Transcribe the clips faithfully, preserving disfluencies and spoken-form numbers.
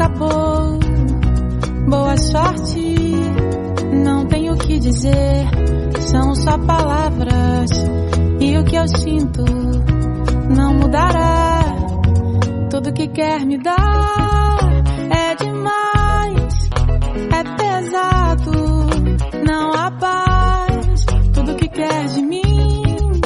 acabou. Boa sorte, não tenho o que dizer. São só palavras e o que eu sinto não mudará. Tudo que quer me dar é demais, é pesado, não há paz. Tudo que quer de mim,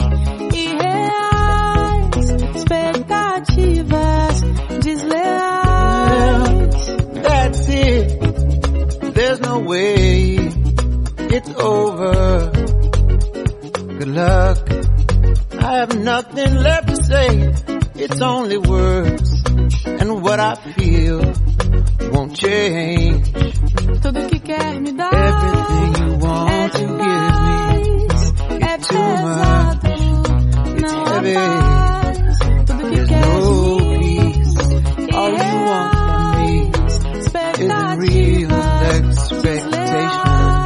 irreais, expectativas desleais. That's it, there's no way it's over. Good luck, I have nothing left to say. It's only words, and what I feel won't change. Tudo que quer me dar everything you want é to demais, give me, é it's too pesado, much, não it's há heavy. paz. Tudo que There's quer no de mim, peace. All you want from me isn't real expectation.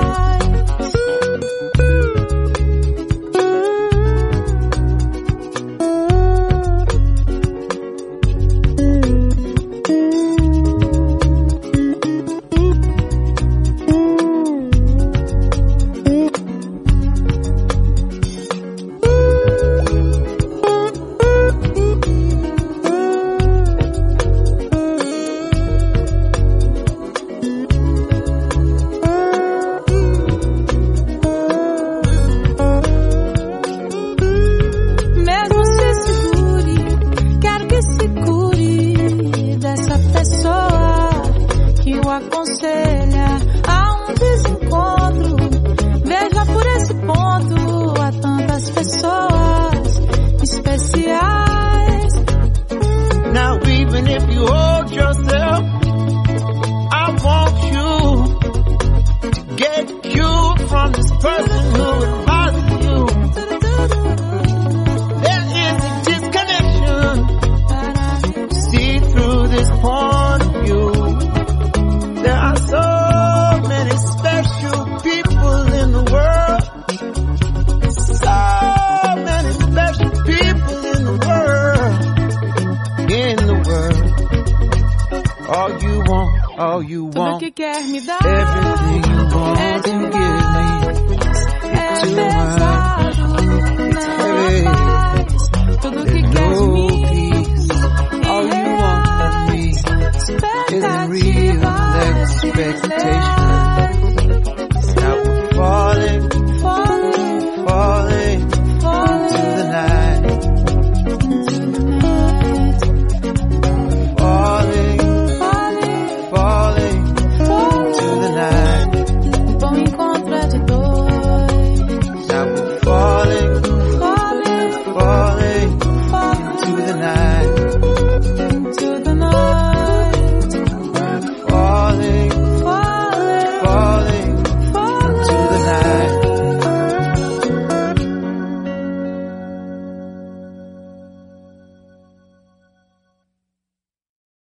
Mesmo se segure, quero que se cure dessa pessoa que o aconselha a um desencontro. Veja por esse ponto, há tantas pessoas especiais. Now even if you hold yourself, I want you to get cured from this person who advises you. There is a disconnection. See through this point of view. There are so many special people in the world. So many special people in the world. In the world. All you want, all you Tudo want, que quer me dar everything you want é to give me, demais, é it's too pesado. much.